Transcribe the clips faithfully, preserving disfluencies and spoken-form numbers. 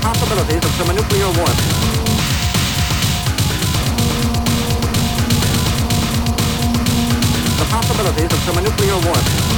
possibilities of thermonuclear warfare. The possibilities of thermonuclear warfare.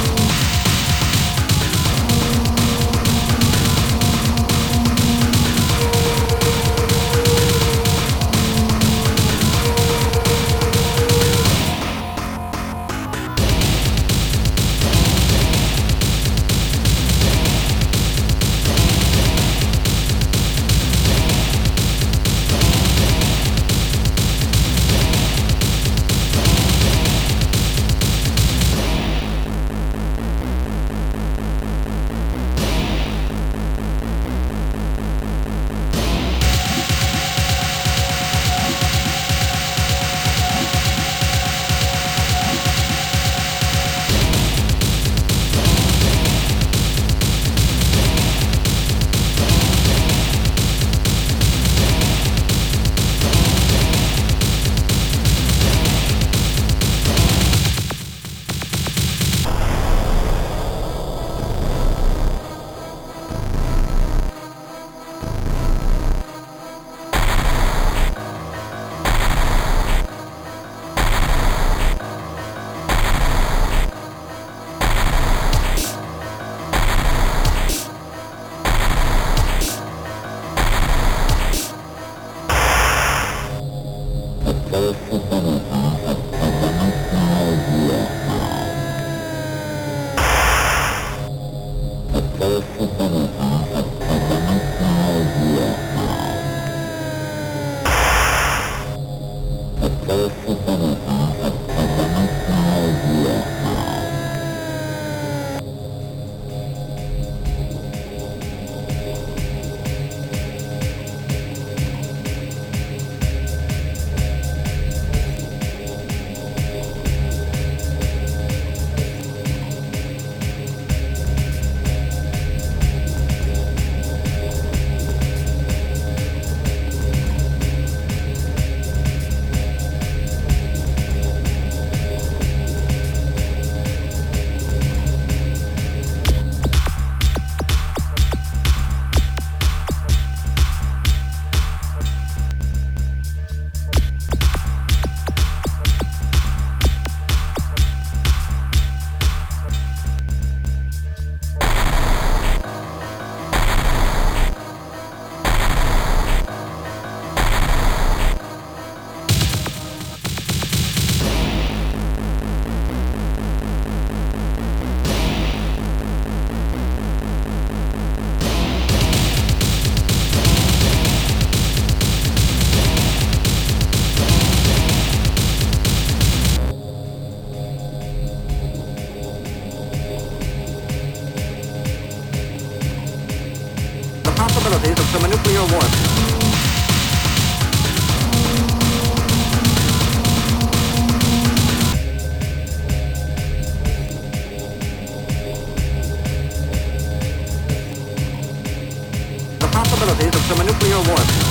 Possibilities of thermonuclear warfare. The possibilities of thermonuclear warfare.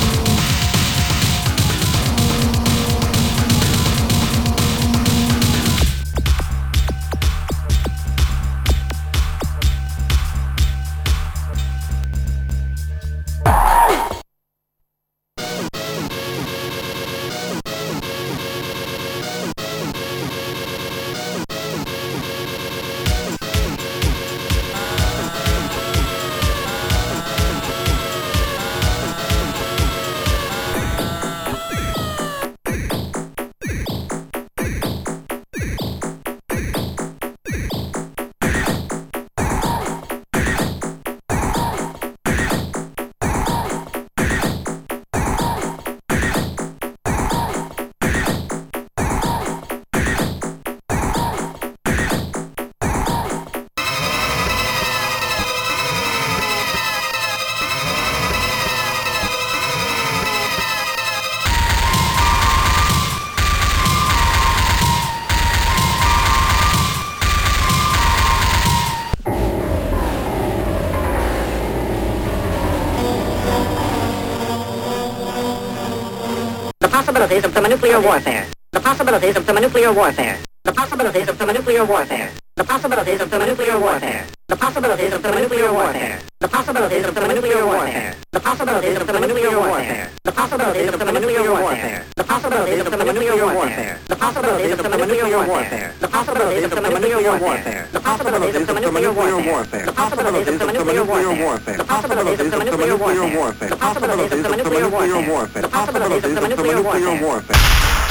possibilities of thermonuclear warfare. The possibilities of thermonuclear warfare. The possibilities of thermonuclear warfare. The possibilities of thermonuclear warfare. The possibilities of thermonuclear warfare. The possibilities of thermonuclear warfare. The possibilities possibilities of thermonuclear warfare. The possibilities of thermonuclear warfare. The possibilities of thermonuclear warfare. The possibilities of thermonuclear warfare. The possibilities of thermonuclear warfare. The possibilities of thermonuclear warfare. The possibilities of thermonuclear warfare. The possibilities of thermonuclear warfare. The possibilities of thermonuclear warfare. The possibilities of thermonuclear warfare.